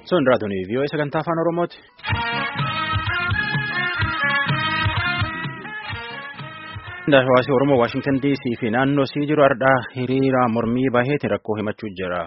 Sono raadiyoo vii'oo sagantaa afaan Oromooti. Hawaasni Oromoo Waashingtan DC fi naannoo sii jiru ardhaa hiriira mormii baheetiin rakkoo himachuu jira.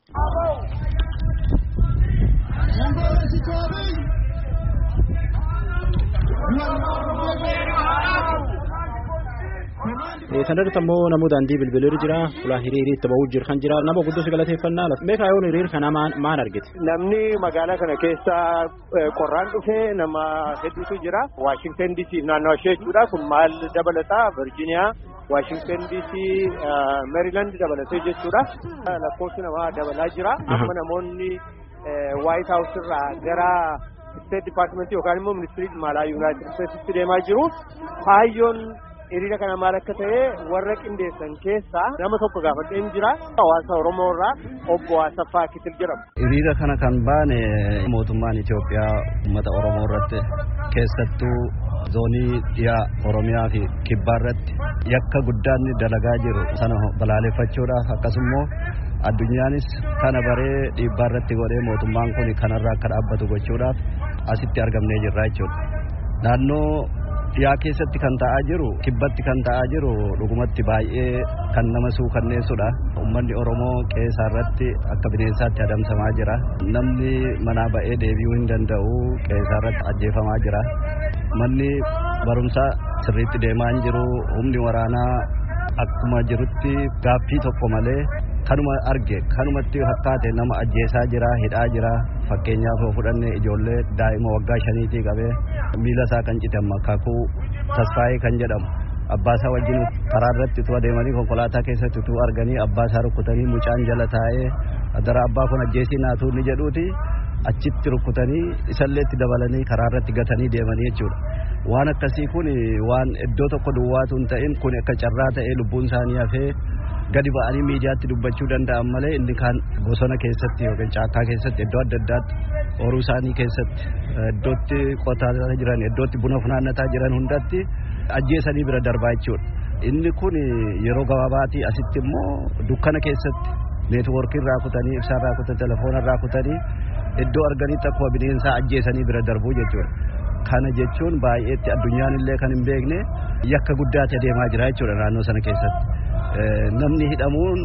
Sanarratti ammoo namoota daandii bilbilee jira. Fuula hiriirii itti bahuu jiru kan jira. Nama guddoo galateeffannaa lafa. Beekaa yoo hiriir kana maal argite? Namni magaalaa kana keessa qorraan dhufee nama hedduutu jira. Waashingtan DC naannoo ishee jechuudha. Kun maal dabalataa? Virgiiniyaa, Waashingtan DC, Meeriilaand dabalatee jechuudha. Lakkoofsi namaa dabalaa jira. Amma namoonni White House irraa gara State Department yookaan immoo Ministirii Maalaa United Statesitti deemaa jiru. Kaayyoon hiriira kana maal akka ta'e warra qindeessan keessaa nama tokko gaafadheen jira. Hawaasa Oromoo irraa obbo Asaffaa Kitil jedhamu. Hiriira kana kan baane mootummaan Itoophiyaa uummata Oromoo irratti keessattuu zoonii dhiyaa Oromiyaa fi Kibbaa irratti yakka guddaan dalagaa jiru sana balaaleffachuudhaaf akkasumas addunyaanis kana baree dhiibbaa irratti godhee mootummaan kun kanarraa akka dhaabbatu gochuudhaaf asitti argamnee jirra jechuudha. Naannoo dhiyaa keessatti kan ta'aa jiru Kibbatti kan ta'aa jiru dhugumatti baay'ee kan nama suukanneessudha. Uummanni Oromoo qe'ee irratti akka bineensaatti adamsamaa jira. Namni manaa ba'ee deebi'uu hin danda'u qe'ee irratti ajjeefamaa jira. Manni barumsaa sirriitti deemaa hin jiru. Humni waraanaa akkuma jirutti gaaffii tokko malee kanuma arge kanumatti fakkaate nama ajjeesaa jira, hidhaa jira. Fakkeenyaaf fudhanne ijoollee daa'ima waggaa 5 qabee miila isaa kan cite Makakuu Tasfaayee kan jedhamu abbaa isaa wajjin karaa irratti utuu adeemanii konkolaataa keessatti utuu arganii abbaa isaa rukkutanii mucaan jala taa'ee adara abbaa kun ajjeesii naatu ni jedhuuti achitti rukkutanii isallee itti dabalanii karaa irratti gatanii deemanii jechuudha. Waan akkasii kun waan iddoo tokko duwwaatu hin ta'in kun akka carraa ta'ee lubbuun isaanii hafee gadi ba'anii miidiyaatti dubbachuu danda'an malee inni kaan bosona keessatti yookiin caakkaa keessatti iddoo adda addaatti horuu isaanii keessatti iddootti qotaa jiran iddootti buna funaannataa jiran hundatti ajjeesanii bira darbaa jechuudha. Inni kun yeroo gabaabaatii asitti immoo dukkana keessatti neetwoorkii irraa kutanii ibsaa irraa kutanii telefoona irraa kutanii iddoo arganitti akkuma bineensaa ajjeesanii bira darbuu jechuudha. Kana jechuun baay'eetti addunyaan illee kan hin beekne yakka guddaatti adeemaa jira jechuudha naannoo sana keessatti. Namni hidhamuun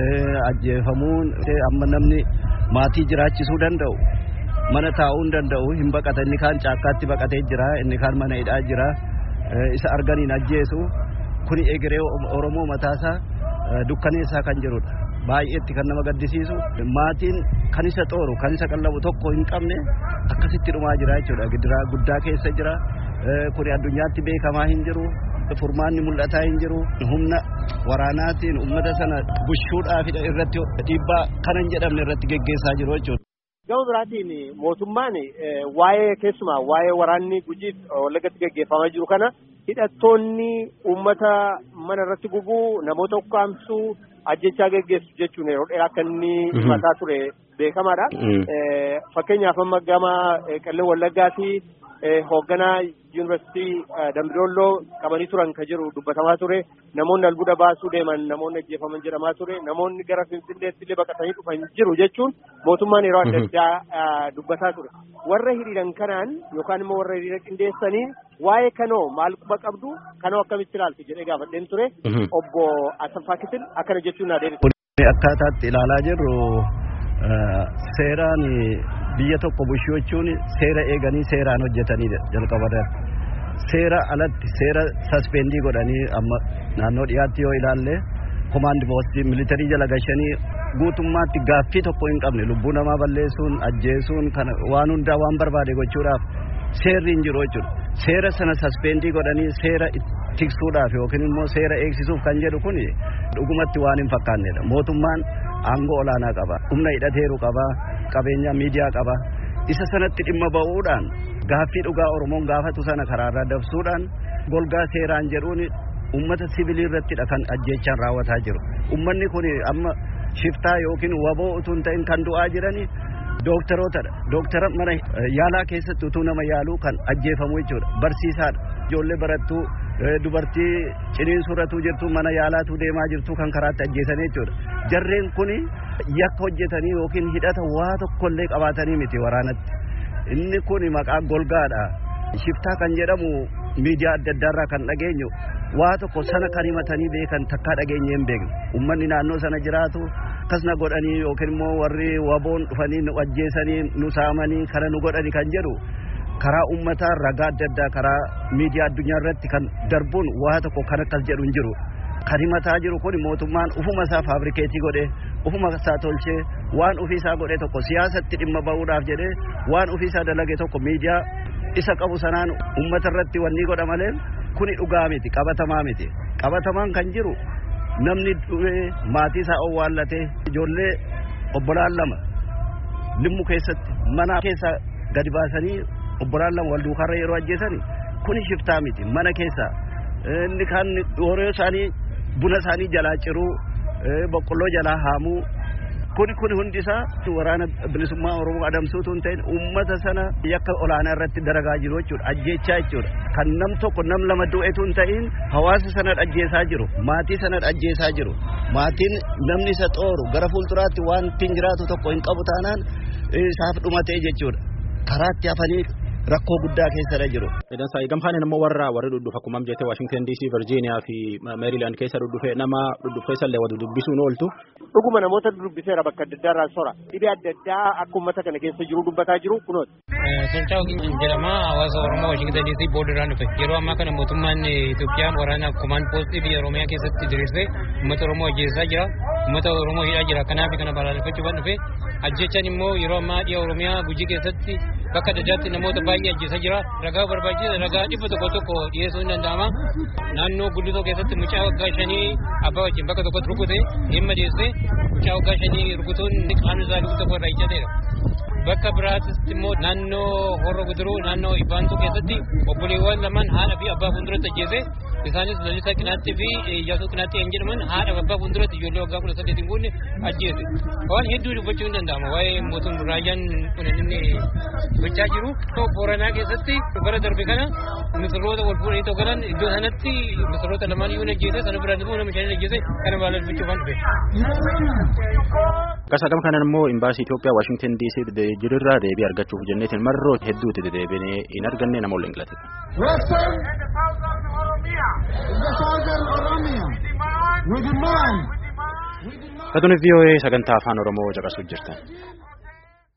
ajjeefamuun amma namni maatii jiraachisuu danda'u mana taa'uu hin danda'u hin baqata inni kaan caakkaatti baqatee jira inni kaan mana hidhaa jira isa arganiin ajjeesu kuni egeree Oromoo mataasaa dukkaneessaa kan jirudha. Baay'eetti kan nama gaddisiisu maatiin kan isa xooru kan isa qallabu tokko hin qabne akkasitti dhumaa jira jechuudha. Gidiraa guddaa keessa jira. Kuni addunyaatti beekamaa hin jiru. Furmaanni mul'ataa hin jiru. Humna waraanaatiin uummata sana bushuudhaaf irratti dhiibbaa kana hin jedhamne irratti geggeessaa jiru jechuudha. Gama biraatiin mootummaan waa'ee keessumaa waa'ee waraanni Gujiif Wallagatti geggeeffamaa jiru kana hidhattoonni uummata mana irratti gubuu namoota ukkaamsuu ajjechaa geggeessu jechuun yeroo dheeraa akka inni himataa ture beekamaadha. Fakkeenyaaf amma gama Qellem Wallaggaatti hoogganaa yuunivarsiitii Dambidolloo qabanii turan kan jiru dubbatamaa ture. Namoonni albuuda baasuu deeman namoonni ajjeefaman jedhamaa ture. Namoonni gara Finfinneetti illee baqatanii dhufan jiru jechuun mootummaan yeroo adda addaa dubbataa ture. Warra hiriiran kanaan yookaan immoo warra hiriira qindeessanii waa'ee kanoo maal quba qabdu kanoo akkamitti ilaaltu jedhee gaafadheen ture. Obbo Asaffaa Kitil akkana jechuun na deebisu. Akkaataatti ilaalaa jirru seeraan biyya tokko bulchuu jechuun seera eeganii seeraan hojjetanii jalqabarratti. Seera alatti seera saspendii godhanii amma naannoo dhiyaatti yoo ilaalle komaandi poostii militarii jala gashanii guutummaatti gaaffii tokko hin qabne lubbuu namaa balleessuun ajjeesuun kana waan hundaa waan barbaade gochuudhaaf seerri hin jiru jechuudha. Seera sana saspendii godhanii seera tiksuudhaaf yookiin immoo seera eegsisuuf kan jedhu kun dhugumatti waan hin fakkaannedha. Mootummaan aangoo olaanaa qaba, humna hidhateeru qaba, qabeenya miidiyaa qaba. Isa sanatti dhimma ba'uudhaan gaaffii dhugaa Oromoon gaafatu sana karaarraa dabsuudhaan golgaa seeraan jedhuun uummata siviilii irrattidha kan ajjeechaan raawwataa jiru. Uummanni kun amma shiftaa yookiin waboo utuu hin ta'in kan du'aa jirani dooktarootadha. Dooktara mana yaalaa keessatti utuu nama yaaluu kan ajjeefamu jechuudha. Barsiisaadha. Ijoollee barattuu dubartii ciniinsuratu jirtu mana yaalaatu deemaa jirtu kan karaatti ajjeesanii jechuudha. Jarreen kun yakka hojjetanii yookiin hidhata waa tokkollee qabaatanii miti waraanatti. Inni kun maqaa golgaadha. Shiftaa kan jedhamu miidiyaa adda addaarraa kan dhageenyu waa tokko sana kan himatanii beekan takkaa dhageenye hin beekne. Uummanni naannoo sana jiraatu akkasuma godhanii yookiin immoo warri waboon dhufanii nu ajjeesanii nu saamanii kana nu godhanii kan jedhu karaa uummataa ragaa adda addaa karaa miidiyaa addunyaa irratti kan darbuun waa tokko kan akkas jedhu hin jiru. Kan himataa jiru kun mootummaan ufuma isaa faabrikeetii godhee ufuma isaa tolchee waan ofii isaa godhee tokko siyaasatti dhimma ba'uudhaaf jedhee waan ofii isaa dalage tokko miidiyaa isa qabu sanaan uummata irratti wanni godha malee kuni dhugaa miti qabatamaa miti. Qabatamaan kan jiru namni du'ee maatii isaa owwaallatee ijoollee obbolaan lama limmu keessatti mana keessa gadi baasanii obbolaan lama wal duukarra yeroo ajjeesanii kuni shiftaa miti. Mana keessa inni kan horii isaanii buna isaanii jalaa ciruu boqqolloo jalaa haamuu kun hundi isaa waraana bilisummaa Oromoo adamsuutu hin ta'in uummata sana yakka olaanaa irratti daragaa jiru jechuudha. Ajjeechaa jechuudha. Kan nam tokko nam lama du'etu hin ta'in hawaasa sana ajjeesaa jiru. Maatii sana ajjeesaa jiru. Maatiin namni isa xooru gara fuulduraatti waan ittiin jiraatu tokko hin qabu taanaan isaaf dhumatee jechuudha. Karaatti hafanii rakkoo guddaa keessa jiru. Idan saa gamfaan nammoo warri dhudhufa akkuma jettee Washington DC, Virginia fi Maryland keessa dhudhufe nama dhudhufeessa illee wadu dubbisuun ooltu. Dhuguma namoota dubbiseera bakka adda addaa irraa sora. Dhibee adda addaa akka uummata kana keessa jiru dubbataa jiru kunooti. Sonchaa jedhama hawaasa Oromoo Washington DC boordarraan dhufe. Yeroo ammaa kana mootummaan Itoophiyaa waraana kumaan poostii biyya Oromiyaa keessatti diriirsee uummata Oromoo ajjeesaa jira. Uummata Oromoo hidhaa jira. Kanaaf kana balaaleffachuudhaan dhufe. Ajjechaan immoo yeroo ammaa dhiya Oromiyaa Gujii keessatti bakka adda addaatti namoota baay'ee ajjeesaa jira. Ragaa barbaachisa ragaa dhibba tokko dhiyeessuu hin danda'ama. Naannoo Guddisoo keessatti mucaa waggaa 5 abbaa wajjin bakka tokkotti rukute dhimma dhiyeessee mucaa waggaa 5 rukutuun qaamni isaa lubbuu tokko irraa ijjateera. Bakka biraattis immoo naannoo Horroo Guduruu naannoo Ibaantuu keessatti obboleewwan lamaan haadha fi abbaa fuulduratti ajjeese. Isaanis Lalisaa Qinaatti fi Iyyaasuu Qinaatti kan jedhaman haadha abbaa fuulduratti ijoollee waggaa 18 guunne ajjeese. Waan hedduu dubbachuu hin danda'amu waa'ee mootummaa raayyaan kun inni gochaa jiru. Booranaa keessatti bara darbe kana misirroota wal fuudhanii tokko galan iddoo sanatti misirroota lamaan iyyuu ajjeese sana biraan immoo nama 5 ajjeese kana balaaleffachuuf waan dhufe. Akkasuma kanan immoo imbaasii Itoophiyaa Washington DC jirurraa deebii argachuuf jenneetiin marroo hedduutti dedeebinee hin arganne nama waliin galate. Katuun VOA sagantaa afaan Oromoo caqasuuf jirtan.